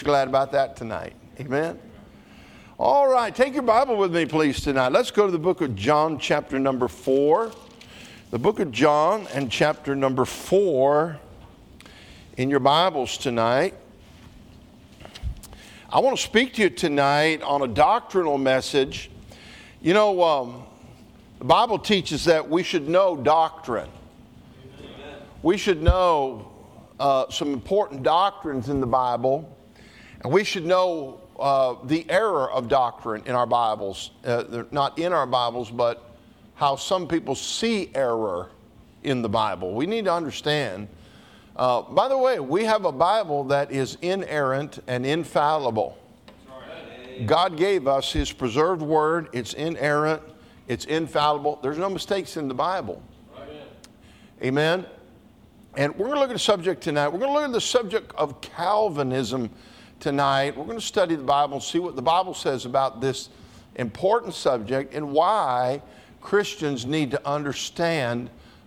Glad about that tonight. Amen. All right, take your Bible with me, please, tonight. Let's go to the book of John, chapter number 4. The book of John and chapter number 4 in your Bibles tonight. I want to speak to you tonight on a doctrinal message. You know, the Bible teaches that we should know doctrine. Amen. We should know some important doctrines in the Bible, and we should know the error of doctrine in our Bibles. They're not in our Bibles, but how some people see error in the Bible. We need to understand. By the way, we have a Bible that is inerrant and infallible. God gave us His preserved word. It's inerrant. It's infallible. There's no mistakes in the Bible. Amen. And we're going to look at a subject tonight. We're going to look at the subject of Calvinism tonight. We're going to study the Bible and see what the Bible says about this important subject and why Christians need to understand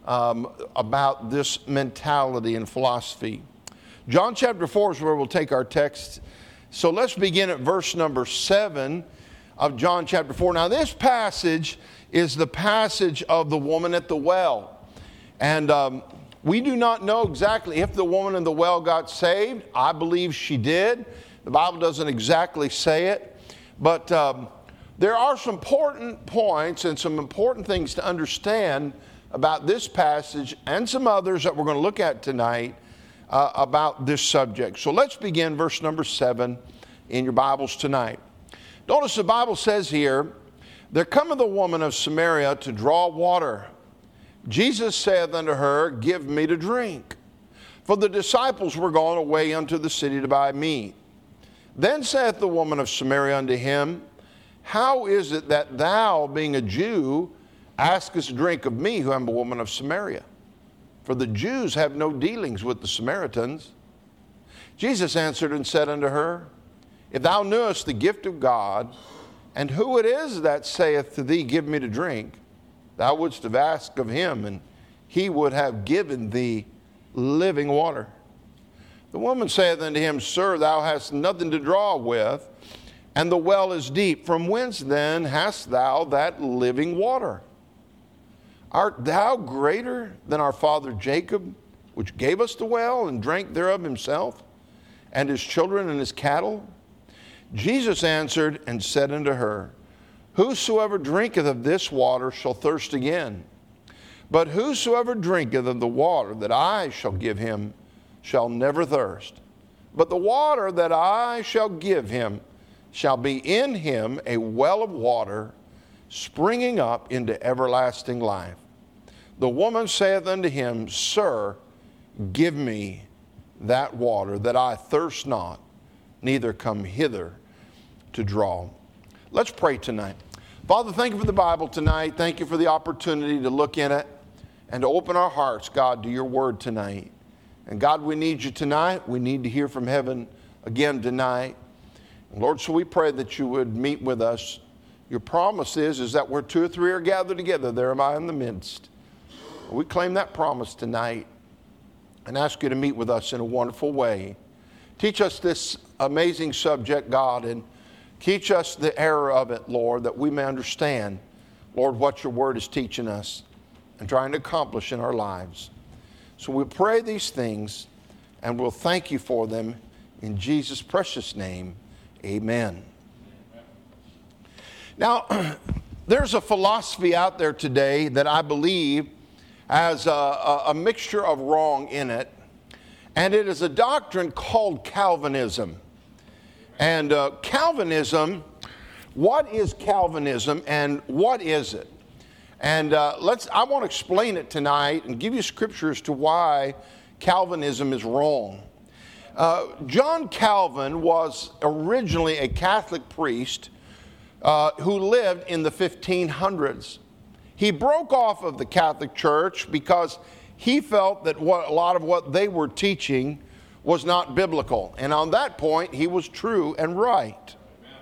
about this mentality and philosophy. John chapter 4 is where we'll take our text. So let's begin at verse number 7 of John chapter 4. Now this passage is the passage of the woman at the well. And we do not know exactly if the woman in the well got saved. I believe she did. The Bible doesn't exactly say it. But there are some important points and some important things to understand about this passage and some others that we're going to look at tonight about this subject. So let's begin verse number 7 in your Bibles tonight. Notice the Bible says here, "There cometh a woman of Samaria to draw water. Jesus saith unto her, Give me to drink. For the disciples were gone away unto the city to buy meat. Then saith the woman of Samaria unto him, How is it that thou, being a Jew, askest drink of me, who am a woman of Samaria? For the Jews have no dealings with the Samaritans. Jesus answered and said unto her, If thou knewest the gift of God, and who it is that saith to thee, Give me to drink, thou wouldst have asked of him, and he would have given thee living water. The woman saith unto him, Sir, thou hast nothing to draw with, and the well is deep. From whence then hast thou that living water? Art thou greater than our father Jacob, which gave us the well, and drank thereof himself, and his children and his cattle? Jesus answered and said unto her, Whosoever drinketh of this water shall thirst again. But whosoever drinketh of the water that I shall give him shall never thirst. But the water that I shall give him shall be in him a well of water, springing up into everlasting life. The woman saith unto him, Sir, give me that water, that I thirst not, neither come hither to draw. Let's pray tonight. Father, thank you for the Bible tonight. Thank you for the opportunity to look in it and to open our hearts, God, to your word tonight. And God, we need you tonight. We need to hear from heaven again tonight. And Lord, so we pray that you would meet with us. Your promise is that where two or three are gathered together, there am I in the midst. We claim that promise tonight and ask you to meet with us in a wonderful way. Teach us this amazing subject, God, and teach us the error of it, Lord, that we may understand, Lord, what your word is teaching us and trying to accomplish in our lives. So we pray these things, and we'll thank you for them in Jesus' precious name. Amen. Now, there's a philosophy out there today that I believe has a mixture of wrong in it, and it is a doctrine called Calvinism. And Calvinism, what is Calvinism and what is it? And I want to explain it tonight and give you scripture as to why Calvinism is wrong. John Calvin was originally a Catholic priest who lived in the 1500s. He broke off of the Catholic Church because he felt that a lot of what they were teaching was not biblical. And on that point, he was true and right.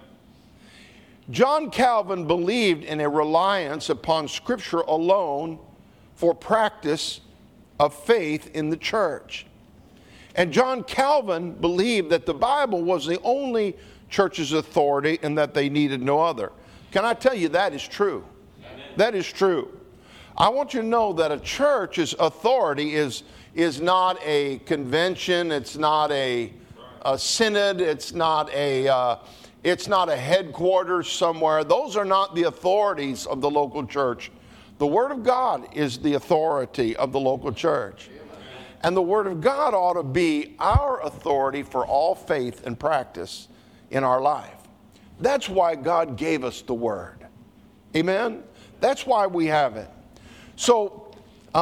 John Calvin believed in a reliance upon Scripture alone for practice of faith in the church. And John Calvin believed that the Bible was the only church's authority and that they needed no other. Can I tell you that is true? Amen. That is true. I want you to know that a church's authority is not a convention, it's not a synod, it's not a headquarters somewhere. Those are not the authorities of the local church. The Word of God is the authority of the local church. And the Word of God ought to be our authority for all faith and practice in our life. That's why God gave us the Word. Amen? That's why we have it. So,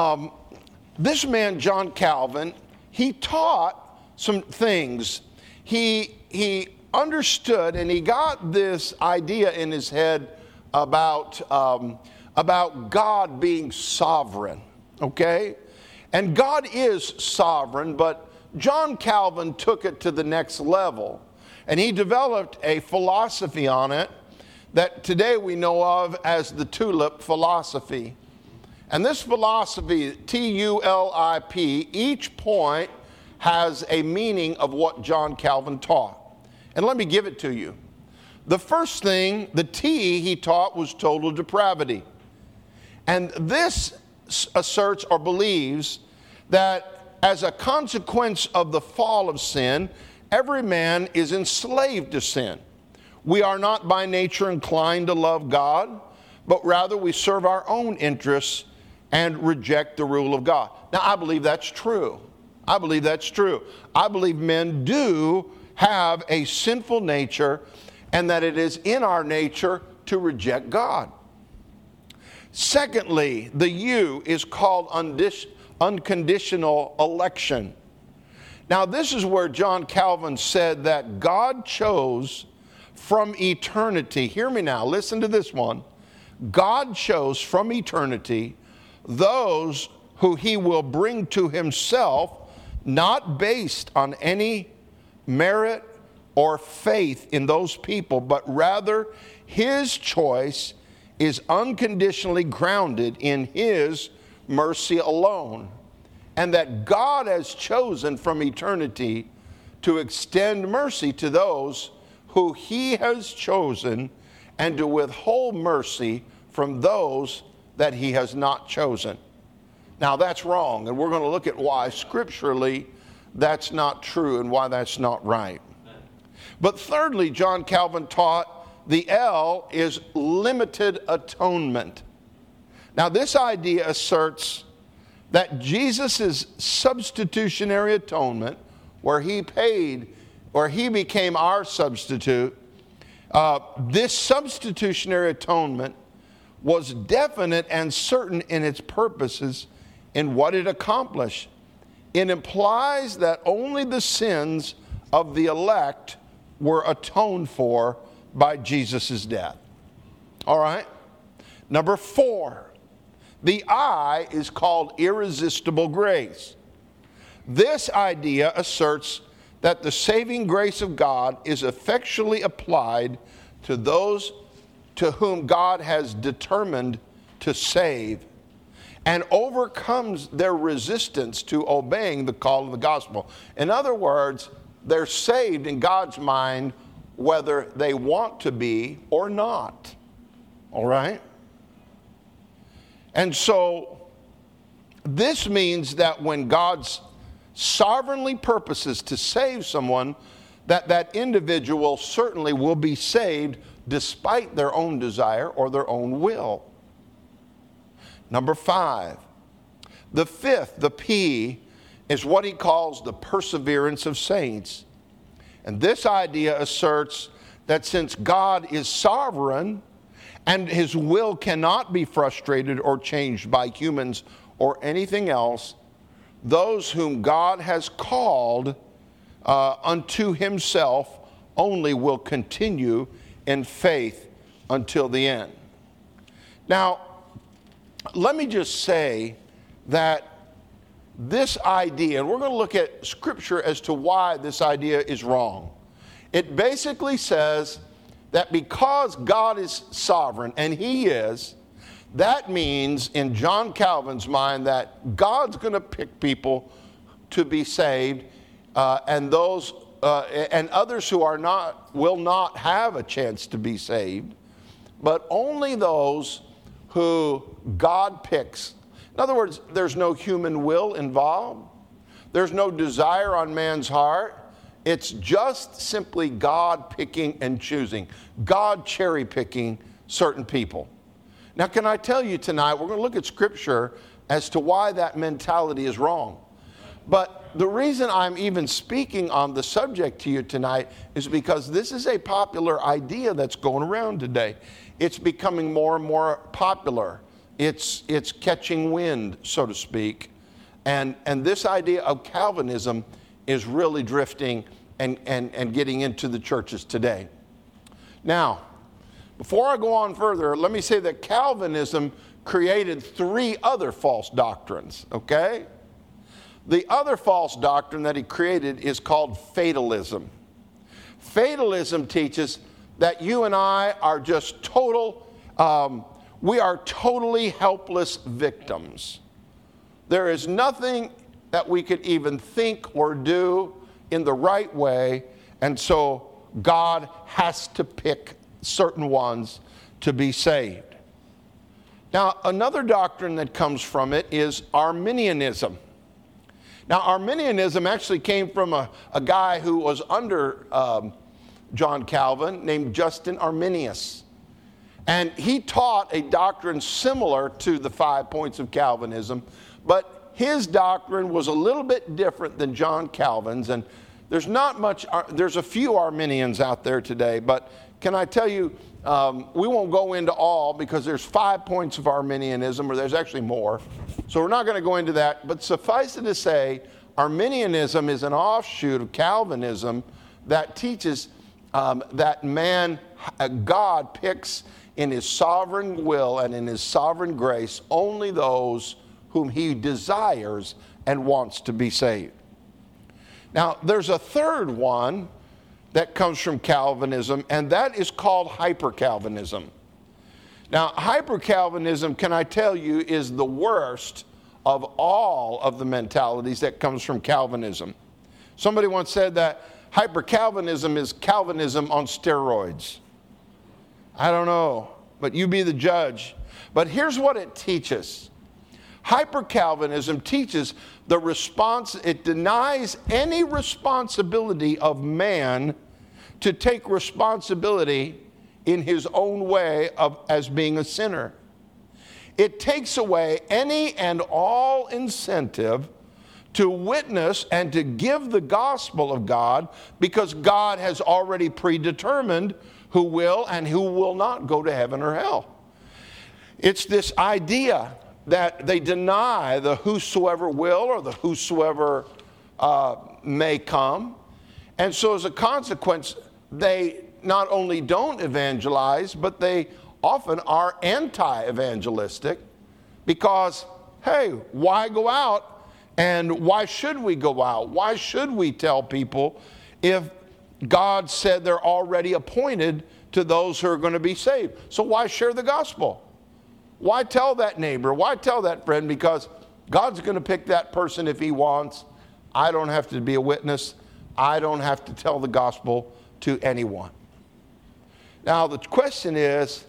this man, John Calvin, he taught some things. He understood and he got this idea in his head about God being sovereign, okay? And God is sovereign, but John Calvin took it to the next level. And he developed a philosophy on it that today we know of as the tulip philosophy. And this philosophy, T-U-L-I-P, each point has a meaning of what John Calvin taught. And let me give it to you. The first thing, the T he taught, was total depravity. And this asserts or believes that as a consequence of the fall of sin, every man is enslaved to sin. We are not by nature inclined to love God, but rather we serve our own interests and reject the rule of God. Now, I believe that's true. I believe that's true. I believe men do have a sinful nature and that it is in our nature to reject God. Secondly, the U is called unconditional election. Now, this is where John Calvin said that God chose from eternity. Hear me now, listen to this one. God chose from eternity those who he will bring to himself, not based on any merit or faith in those people, but rather his choice is unconditionally grounded in his mercy alone. And that God has chosen from eternity to extend mercy to those who he has chosen and to withhold mercy from those that he has not chosen. Now that's wrong, and we're going to look at why scripturally that's not true and why that's not right. But thirdly, John Calvin taught the L is limited atonement. Now this idea asserts that Jesus' substitutionary atonement, where he paid, or he became our substitute, this substitutionary atonement was definite and certain in its purposes in what it accomplished. It implies that only the sins of the elect were atoned for by Jesus' death. All right? Number 4, the I is called irresistible grace. This idea asserts that the saving grace of God is effectually applied to those to whom God has determined to save and overcomes their resistance to obeying the call of the gospel. In other words, they're saved in God's mind whether they want to be or not. All right? And so this means that when God's sovereignly purposes to save someone, that individual certainly will be saved despite their own desire or their own will. Number 5, the fifth, the P, is what he calls the perseverance of saints. And this idea asserts that since God is sovereign and his will cannot be frustrated or changed by humans or anything else, those whom God has called unto himself only will continue in faith until the end. Now, let me just say that this idea, and we're going to look at Scripture as to why this idea is wrong. It basically says that because God is sovereign, and he is, that means in John Calvin's mind that God's going to pick people to be saved and those and others who are not will not have a chance to be saved, but only those who God picks. In other words, there's no human will involved. There's no desire on man's heart. It's just simply God picking and choosing, God cherry picking certain people. Now, can I tell you tonight, we're going to look at Scripture as to why that mentality is wrong. But the reason I'm even speaking on the subject to you tonight is because this is a popular idea that's going around today. It's becoming more and more popular. It's catching wind, so to speak. And this idea of Calvinism is really drifting and getting into the churches today. Now, before I go on further, let me say that Calvinism created 3 other false doctrines, okay? The other false doctrine that he created is called fatalism. Fatalism teaches that you and I are just we are totally helpless victims. There is nothing that we could even think or do in the right way, and so God has to pick certain ones to be saved. Now, another doctrine that comes from it is Arminianism. Now, Arminianism actually came from a guy who was under John Calvin named Justin Arminius. And he taught a doctrine similar to the 5 points of Calvinism, but his doctrine was a little bit different than John Calvin's. And there's a few Arminians out there today, but can I tell you, we won't go into all because there's 5 points of Arminianism, or there's actually more. So we're not going to go into that. But suffice it to say, Arminianism is an offshoot of Calvinism that teaches that God picks in his sovereign will and in his sovereign grace only those whom he desires and wants to be saved. Now, there's a third one that comes from Calvinism, and that is called hyper-Calvinism. Now, hyper-Calvinism, can I tell you, is the worst of all of the mentalities that comes from Calvinism. Somebody once said that hyper-Calvinism is Calvinism on steroids. I don't know, but you be the judge. But here's what it teaches. Hyper-Calvinism teaches it denies any responsibility of man to take responsibility in his own way as being a sinner. It takes away any and all incentive to witness and to give the gospel of God, because God has already predetermined who will and who will not go to heaven or hell. It's this idea that they deny the whosoever will or the whosoever may come. And so as a consequence, they not only don't evangelize, but they often are anti-evangelistic because, hey, why go out? And why should we go out? Why should we tell people if God said they're already appointed to those who are going to be saved? So why share the gospel? Why tell that neighbor? Why tell that friend? Because God's going to pick that person if he wants. I don't have to be a witness. I don't have to tell the gospel to anyone. Now, the question is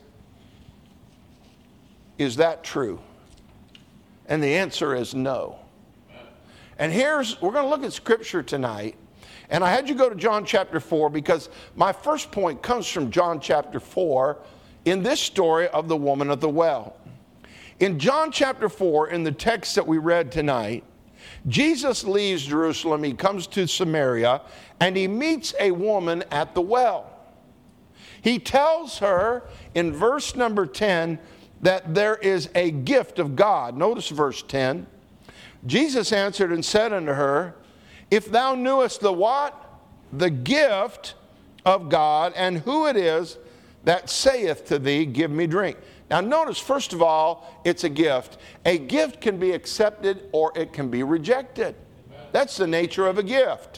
that true? And the answer is no. And we're going to look at Scripture tonight. And I had you go to John chapter 4 because my first point comes from John chapter 4 in this story of the woman at the well. In John chapter 4, in the text that we read tonight, Jesus leaves Jerusalem, he comes to Samaria, and he meets a woman at the well. He tells her in verse number 10 that there is a gift of God. Notice verse 10. Jesus answered and said unto her, if thou knewest the what? The gift of God, and who it is that saith to thee, give me drink. Now notice, first of all, it's a gift. A gift can be accepted or it can be rejected. That's the nature of a gift.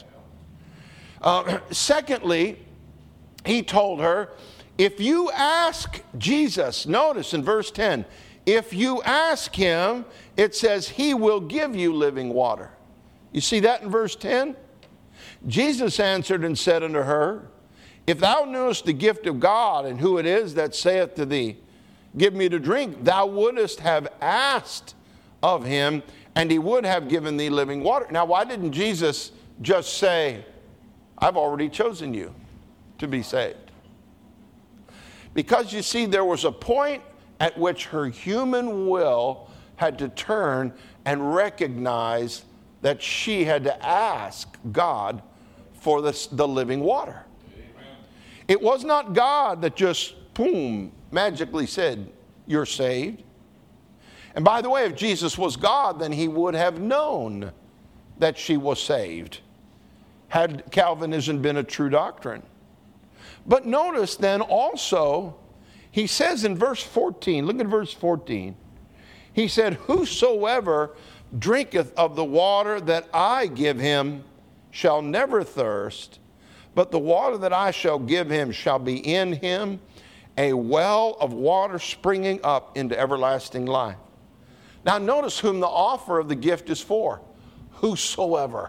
Secondly, he told her, if you ask Jesus, notice in verse 10, if you ask him, it says he will give you living water. You see that in verse 10? Jesus answered and said unto her, If thou knewest the gift of God, and who it is that saith to thee, Give me to drink, thou wouldest have asked of him, and he would have given thee living water. Now, why didn't Jesus just say, I've already chosen you to be saved? Because you see, there was a point at which her human will had to turn and recognize that she had to ask God for the living water. Amen. It was not God that just, boom, magically said, you're saved. And by the way, if Jesus was God, then he would have known that she was saved, had Calvinism been a true doctrine. But notice then also, he says in verse 14, look at verse 14. He said, Whosoever drinketh of the water that I give him shall never thirst, but the water that I shall give him shall be in him a well of water springing up into everlasting life. Now notice whom the offer of the gift is for. Whosoever.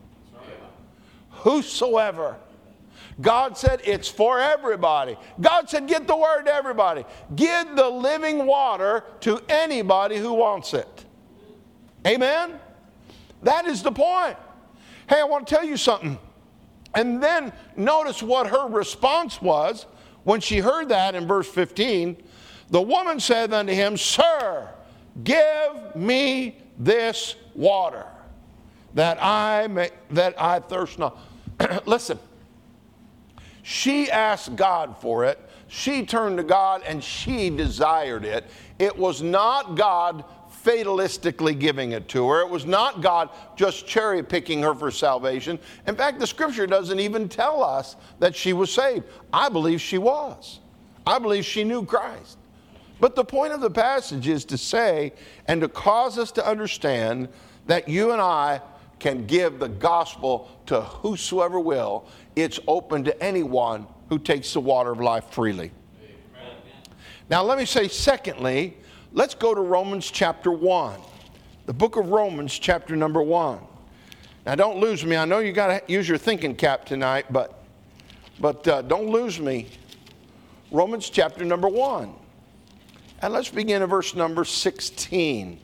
Whosoever. God said it's for everybody. God said get the word to everybody. Give the living water to anybody who wants it. Amen? That is the point. Hey, I want to tell you something. And then notice what her response was when she heard that in verse 15. The woman said unto him, Sir, give me this water, that I thirst not. Listen, she asked God for it. She turned to God and she desired it. It was not God fatalistically giving it to her. It was not God just cherry picking her for salvation. In fact, the scripture doesn't even tell us that she was saved. I believe she was. I believe she knew Christ. But the point of the passage is to say and to cause us to understand that you and I can give the gospel to whosoever will. It's open to anyone who takes the water of life freely. Amen. Now let me say secondly, let's go to Romans chapter 1. The book of Romans chapter number 1. Now don't lose me. I know you got to use your thinking cap tonight, but don't lose me. Romans chapter number 1. And let's begin at verse number 16.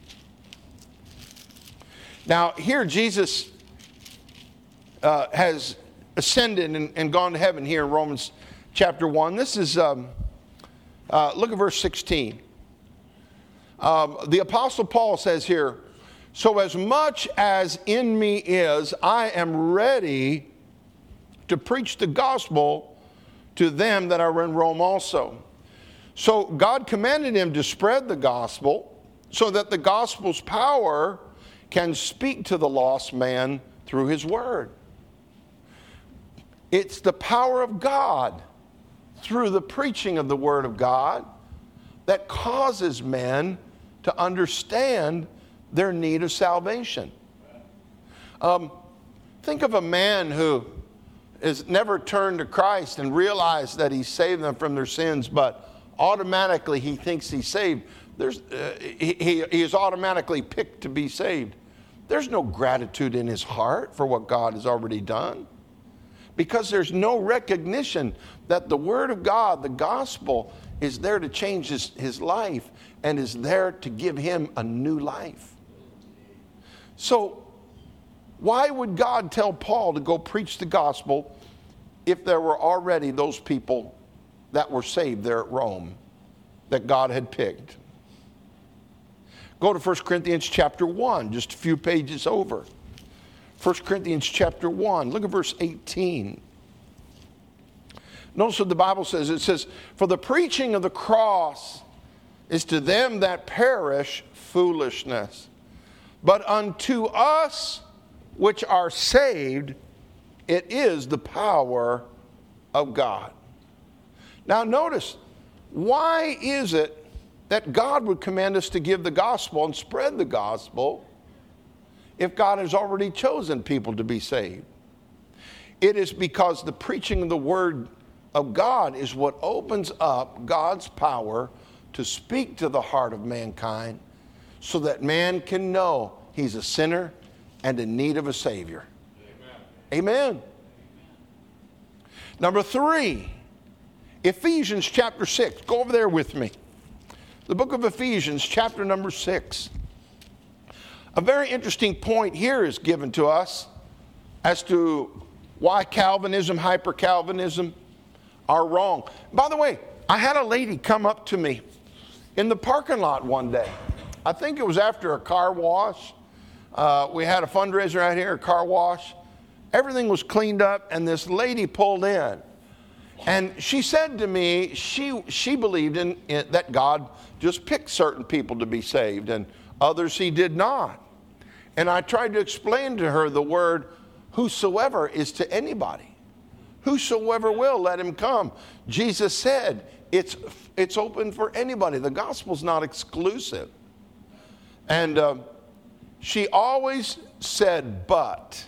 Now here Jesus has ascended and gone to heaven here in Romans chapter 1. This is, look at verse 16. The Apostle Paul says here, So as much as in me is, I am ready to preach the gospel to them that are in Rome also. So God commanded him to spread the gospel so that the gospel's power can speak to the lost man through his word. It's the power of God through the preaching of the word of God that causes men to understand their need of salvation. Think of a man who has never turned to Christ and realized that he saved them from their sins, but automatically he thinks he's saved. He is automatically picked to be saved. There's no gratitude in his heart for what God has already done, because there's no recognition that the word of God, the gospel, is there to change his life and is there to give him a new life. So why would God tell Paul to go preach the gospel if there were already those people that were saved there at Rome that God had picked? Go to 1 Corinthians chapter 1, just a few pages over. 1 Corinthians chapter 1, look at verse 18. Notice what the Bible says. It says, For the preaching of the cross is to them that perish foolishness, but unto us which are saved, it is the power of God. Now notice, why is it that God would command us to give the gospel and spread the gospel if God has already chosen people to be saved? It is because the preaching of the word of God is what opens up God's power to speak to the heart of mankind so that man can know he's a sinner and in need of a Savior. Amen. Amen. Number 3, Ephesians chapter 6. Go over there with me. The book of Ephesians, chapter number 6. A very interesting point here is given to us as to why Calvinism, hyper-Calvinism are wrong. By the way, I had a lady come up to me in the parking lot one day. I think it was after a car wash. We had a fundraiser out here, a car wash. Everything was cleaned up, and this lady pulled in. And she said to me, she believed in that God just picked certain people to be saved, and others he did not. And I tried to explain to her the word whosoever is to anybody. Whosoever will, let him come. Jesus said it's open for anybody. The gospel's not exclusive. And she always said, but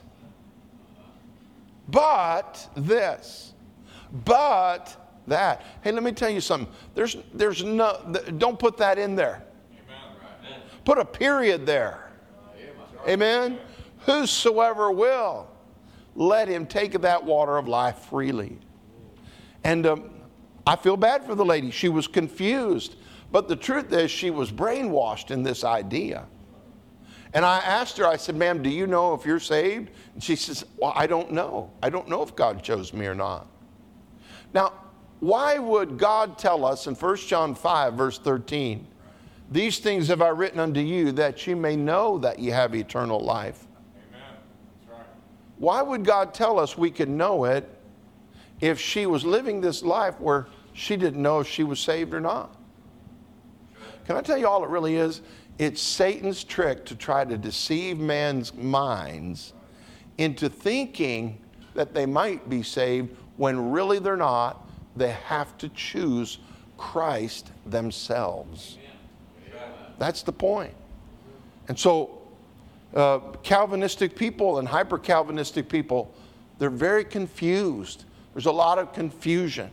this, but that. Hey, let me tell you something. There's no, don't put that in there. Amen. Put a period there. Amen. Whosoever will, let him take of that water of life freely. And I feel bad for the lady. She was confused. But the truth is, she was brainwashed in this idea. And I asked her, I said, ma'am, do you know if you're saved? And she says, well, I don't know. I don't know if God chose me or not. Now, why would God tell us in 1 John 5, verse 13, these things have I written unto you that you may know that you have eternal life? Amen. That's right. Why would God tell us we could know it if she was living this life where she didn't know if she was saved or not? Can I tell you all it really is? It's Satan's trick to try to deceive man's minds into thinking that they might be saved when really they're not. They have to choose Christ themselves. That's the point. And so Calvinistic people and hyper-Calvinistic people, they're very confused. There's a lot of confusion.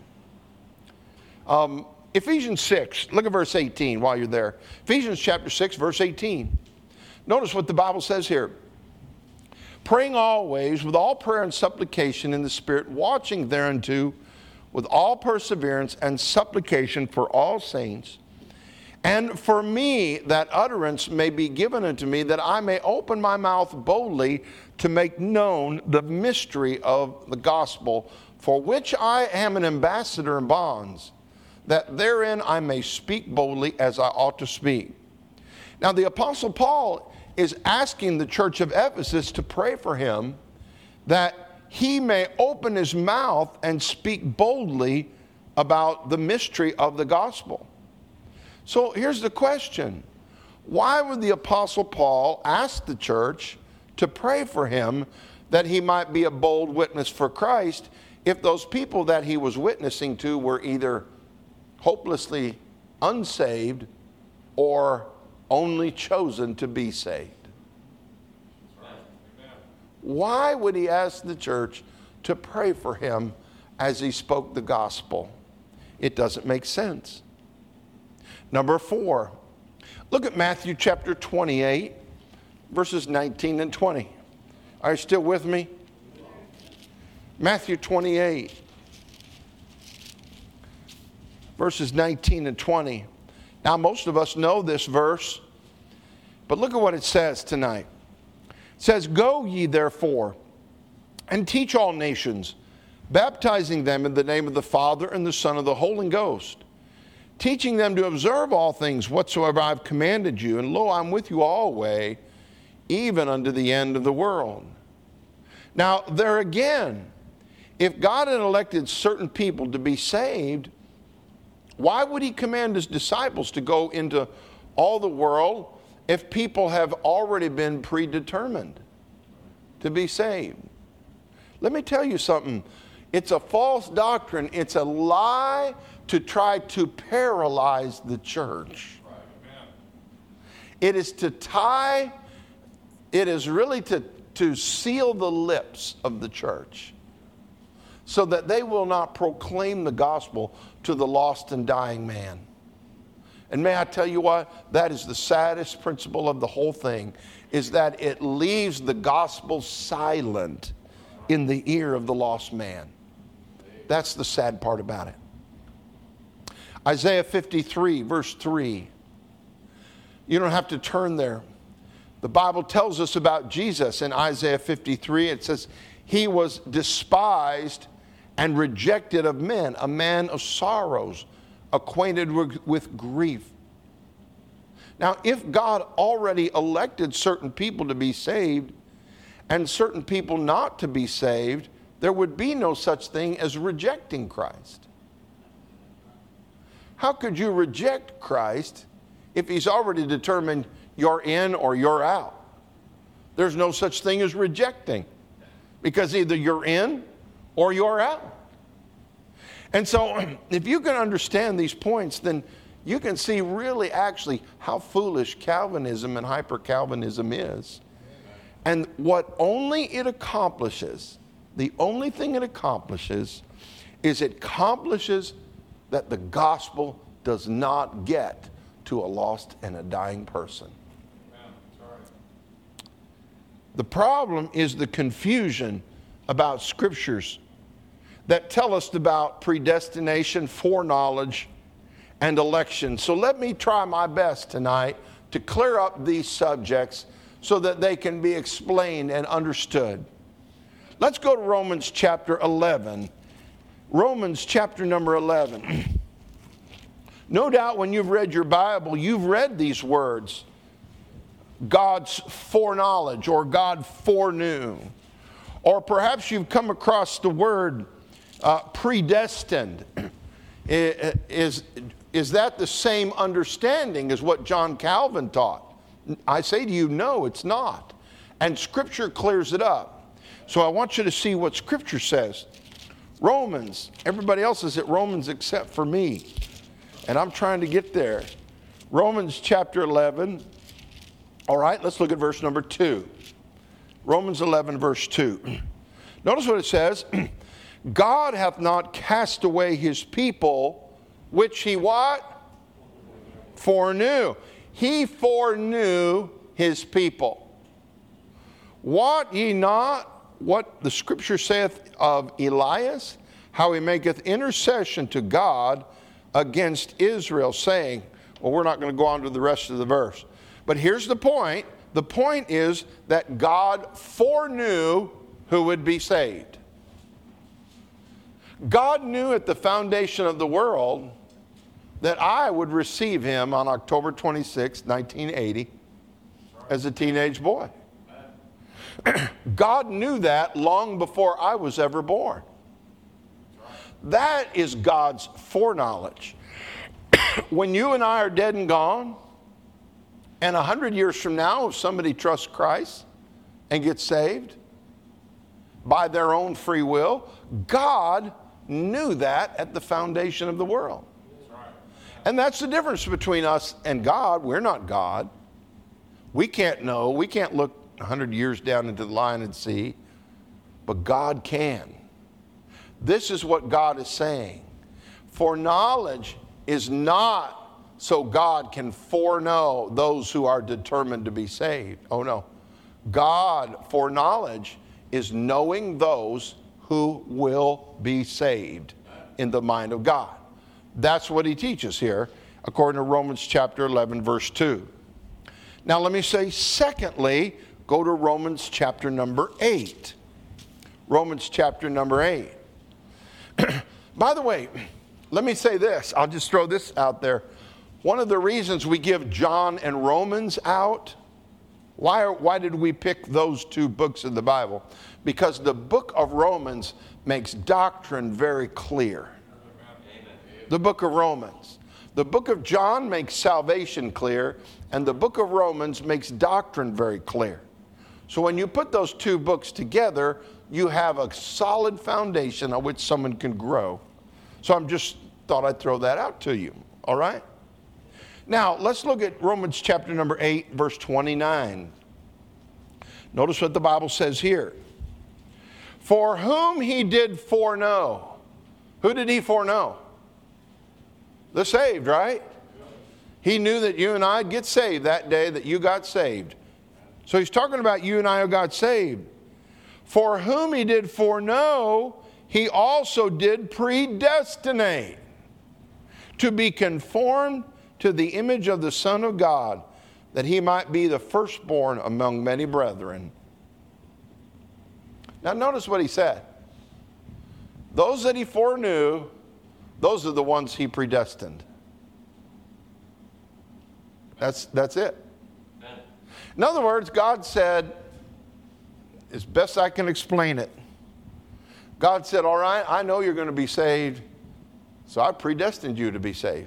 Ephesians 6, look at verse 18 while you're there. Ephesians chapter 6, verse 18. Notice what the Bible says here. Praying always with all prayer and supplication in the Spirit, watching thereunto with all perseverance and supplication for all saints, and for me that utterance may be given unto me, that I may open my mouth boldly to make known the mystery of the gospel, for which I am an ambassador in bonds, that therein I may speak boldly as I ought to speak. Now the Apostle Paul is asking the church of Ephesus to pray for him that he may open his mouth and speak boldly about the mystery of the gospel. So here's the question. Why would the Apostle Paul ask the church to pray for him that he might be a bold witness for Christ if those people that he was witnessing to were either hopelessly unsaved or only chosen to be saved? Why would he ask the church to pray for him as he spoke the gospel? It doesn't make sense. Number 4, look at Matthew chapter 28, verses 19 and 20. Are you still with me? Matthew 28, verses 19 and 20. Now, most of us know this verse, but look at what it says tonight. It says, "Go ye therefore, and teach all nations, baptizing them in the name of the Father and the Son and the Holy Ghost, teaching them to observe all things whatsoever I have commanded you. And lo, I'm with you always, even unto the end of the world." Now, there again, if God had elected certain people to be saved, why would he command his disciples to go into all the world if people have already been predetermined to be saved? Let me tell you something. It's a false doctrine. It's a lie to try to paralyze the church. It is to tie, it is really to seal the lips of the church so that they will not proclaim the gospel to the lost and dying man. And may I tell you what? That is the saddest principle of the whole thing, is that it leaves the gospel silent in the ear of the lost man. That's the sad part about it. Isaiah 53, verse 3. You don't have to turn there. The Bible tells us about Jesus in Isaiah 53. It says, he was despised and rejected of men, a man of sorrows, acquainted with grief. Now, if God already elected certain people to be saved and certain people not to be saved, there would be no such thing as rejecting Christ. How could you reject Christ if he's already determined you're in or you're out? There's no such thing as rejecting, because either you're in or you're out. And so if you can understand these points, then you can see really actually how foolish Calvinism and hyper-Calvinism is. And what only it accomplishes, the only thing it accomplishes is it accomplishes that the gospel does not get to a lost and a dying person. The problem is the confusion about scriptures that tell us about predestination, foreknowledge, and election. So let me try my best tonight to clear up these subjects so that they can be explained and understood. Let's go to Romans chapter 11. Romans chapter number 11. No doubt when you've read your Bible, you've read these words. God's foreknowledge, or God foreknew. Or perhaps you've come across the word predestined. Is that the same understanding as what John Calvin taught? I say to you, no, it's not. And Scripture clears it up. So I want you to see what Scripture says. Romans, everybody else is at Romans except for me. And I'm trying to get there. Romans chapter 11. All right, let's look at verse number 2. Romans 11, verse 2. Notice what it says. God hath not cast away his people, which he what? Foreknew. He foreknew his people. Wot ye not what the scripture saith of Elias, how he maketh intercession to God against Israel, saying, well, we're not going to go on to the rest of the verse. But here's the point. The point is that God foreknew who would be saved. God knew at the foundation of the world that I would receive him on October 26, 1980, as a teenage boy. God knew that long before I was ever born. That is God's foreknowledge. When you and I are dead and gone, and 100 years from now, if somebody trusts Christ and gets saved by their own free will, God knew that at the foundation of the world. And that's the difference between us and God. We're not God. We can't know. We can't look 100 years down into the Lion and Sea, but God can. This is what God is saying. Foreknowledge is not so God can foreknow those who are determined to be saved. Oh no. God, foreknowledge, is knowing those who will be saved in the mind of God. That's what he teaches here, according to Romans chapter 11, verse 2. Now let me say, secondly, go to Romans chapter number 8. Romans chapter number 8. By the way, let me say this. I'll just throw this out there. One of the reasons we give John and Romans out, why did we pick those two books of the Bible? Because the book of Romans makes doctrine very clear. The book of Romans. The book of John makes salvation clear, and the book of Romans makes doctrine very clear. So when you put those two books together, you have a solid foundation on which someone can grow. So I'm just thought I'd throw that out to you. All right? Now, let's look at Romans chapter number 8, verse 29. Notice what the Bible says here. For whom he did foreknow. Who did he foreknow? The saved, right? He knew that you and I'd get saved that day that you got saved. So he's talking about you and I who got saved. For whom he did foreknow, he also did predestinate to be conformed to the image of the Son of God, that he might be the firstborn among many brethren. Now notice what he said. Those that he foreknew, those are the ones he predestined. That's it. In other words, God said, as best I can explain it, God said, all right, I know you're going to be saved, so I predestined you to be saved.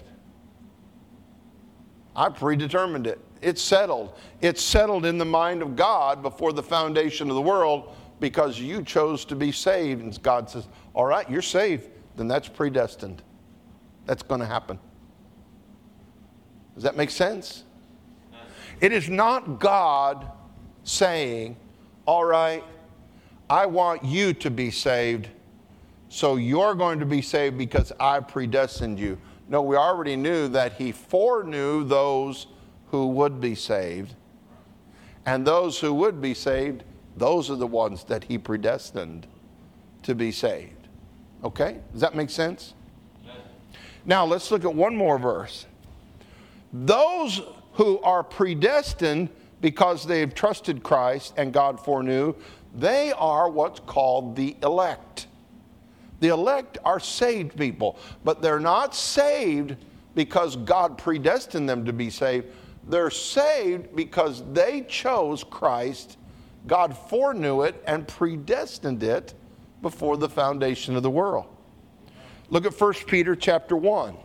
I predetermined it. It's settled. It's settled in the mind of God before the foundation of the world because you chose to be saved. And God says, all right, you're saved. Then that's predestined. That's going to happen. Does that make sense? It is not God saying, all right, I want you to be saved, so you're going to be saved because I predestined you. No, we already knew that he foreknew those who would be saved. And those who would be saved, those are the ones that he predestined to be saved. Okay? Does that make sense? Now, let's look at one more verse. Those who are predestined because they've trusted Christ and God foreknew, they are what's called the elect. The elect are saved people, but they're not saved because God predestined them to be saved. They're saved because they chose Christ. God foreknew it and predestined it before the foundation of the world. Look at 1 Peter chapter 1.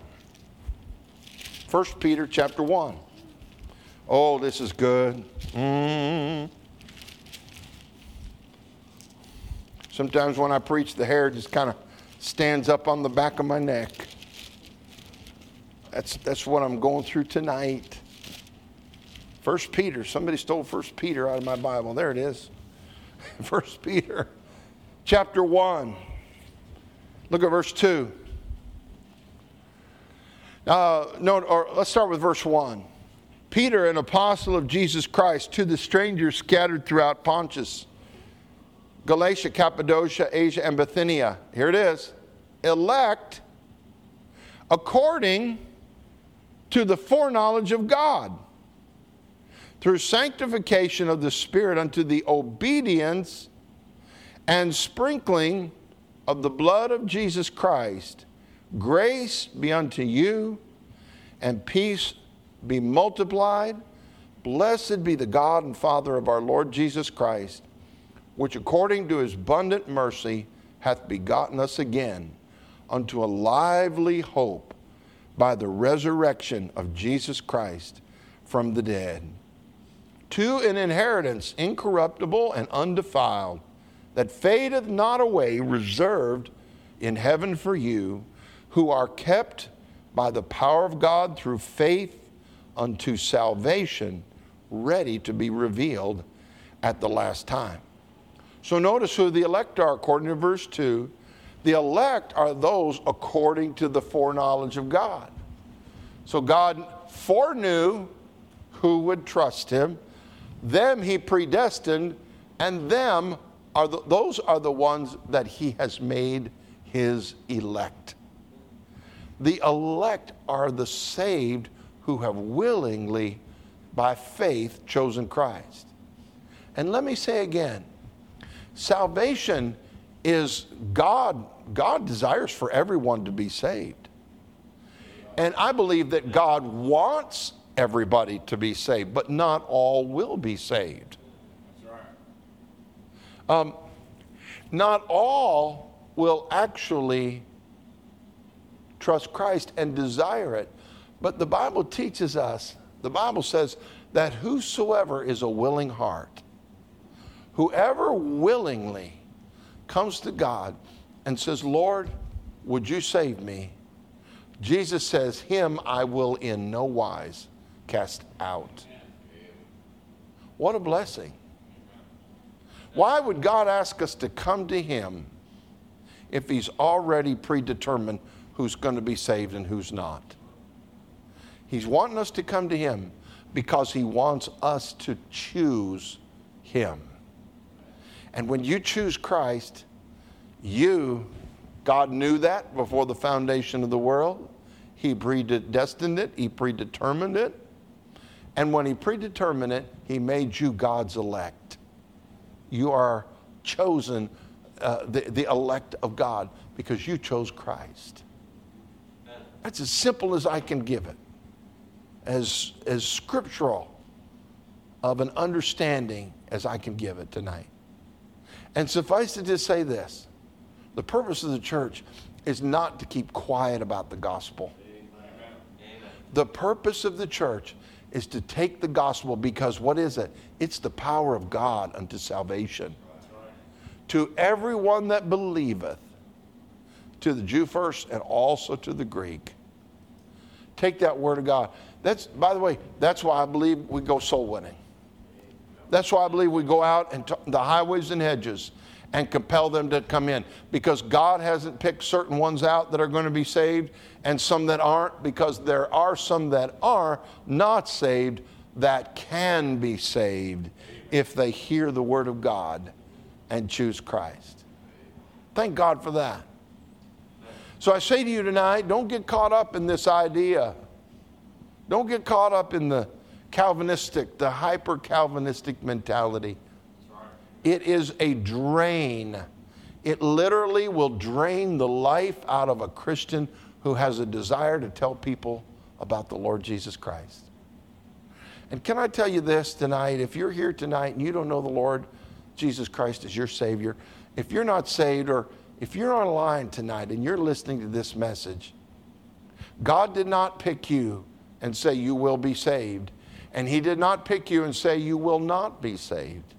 1 Peter chapter 1. Oh, this is good. Sometimes when I preach, the hair just kind of stands up on the back of my neck. That's what I'm going through tonight. 1 Peter. Somebody stole 1 Peter out of my Bible. There it is. 1 Peter chapter 1. Look at verse 2. Let's start with verse 1. Peter, an apostle of Jesus Christ, to the strangers scattered throughout Pontus, Galatia, Cappadocia, Asia, and Bithynia. Here it is. Elect according to the foreknowledge of God, through sanctification of the Spirit unto the obedience and sprinkling of the blood of Jesus Christ. Grace be unto you, and peace be multiplied. Blessed be the God and Father of our Lord Jesus Christ, which according to his abundant mercy hath begotten us again unto a lively hope by the resurrection of Jesus Christ from the dead, to an inheritance incorruptible and undefiled, that fadeth not away, reserved in heaven for you, who are kept by the power of God through faith unto salvation, ready to be revealed at the last time. So notice who the elect are according to verse 2. The elect are those according to the foreknowledge of God. So God foreknew who would trust him. Them he predestined, and those are the ones that he has made his elect. The elect are the saved who have willingly, by faith, chosen Christ. And let me say again, salvation is God desires for everyone to be saved. And I believe that God wants everybody to be saved, but not all will be saved. That's right. Not all will actually trust Christ and desire it. But the Bible teaches us, the Bible says that whosoever is a willing heart, whoever willingly comes to God and says, Lord, would you save me? Jesus says, him I will in no wise cast out. What a blessing. Why would God ask us to come to him if he's already predetermined who's going to be saved and who's not? He's wanting us to come to him because he wants us to choose him. And when you choose Christ, you God knew that before the foundation of the world. He predestined it. He predetermined it. And when he predetermined it, he made you God's elect. You are chosen, the elect of God, because you chose Christ. That's as simple as I can give it. As scriptural of an understanding as I can give it tonight. And suffice to just say this. The purpose of the church is not to keep quiet about the gospel. Amen. The purpose of the church is to take the gospel, because what is it? It's the power of God unto salvation. To everyone that believeth, to the Jew first and also to the Greek. Take that word of God. That's, by the way, that's why I believe we go soul winning. That's why I believe we go out and the highways and hedges and compel them to come in, because God hasn't picked certain ones out that are going to be saved and some that aren't, because there are some that are not saved that can be saved if they hear the word of God and choose Christ. Thank God for that. So I say to you tonight, don't get caught up in this idea. Don't get caught up in the Calvinistic, the hyper-Calvinistic mentality. It is a drain. It literally will drain the life out of a Christian who has a desire to tell people about the Lord Jesus Christ. And can I tell you this tonight? If you're here tonight and you don't know the Lord Jesus Christ as your Savior, if you're not saved, or if you're online tonight and you're listening to this message, God did not pick you and say you will be saved. And he did not pick you and say you will not be saved.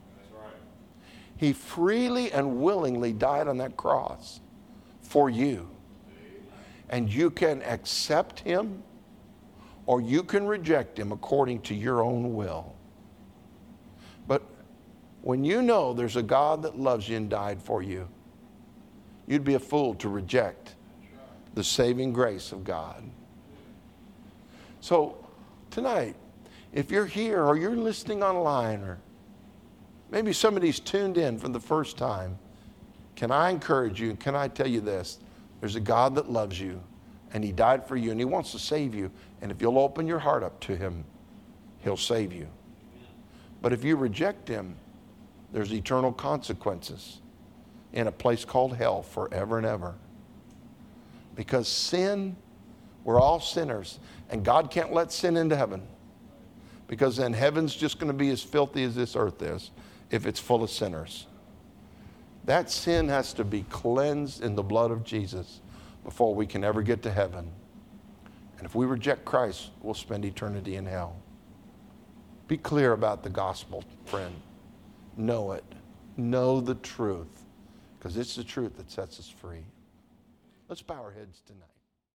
He freely and willingly died on that cross for you. And you can accept him or you can reject him according to your own will. But when you know there's a God that loves you and died for you, you'd be a fool to reject the saving grace of God. So tonight, if you're here or you're listening online, or maybe somebody's tuned in for the first time, can I encourage you, can I tell you this? There's a God that loves you, and he died for you, and he wants to save you. And if you'll open your heart up to him, he'll save you. But if you reject him, there's eternal consequences in a place called hell forever and ever. Because sin, we're all sinners, and God can't let sin into heaven. Because then heaven's just going to be as filthy as this earth is if it's full of sinners. That sin has to be cleansed in the blood of Jesus before we can ever get to heaven. And if we reject Christ, we'll spend eternity in hell. Be clear about the gospel, friend. Know it. Know the truth, because it's the truth that sets us free. Let's bow our heads tonight.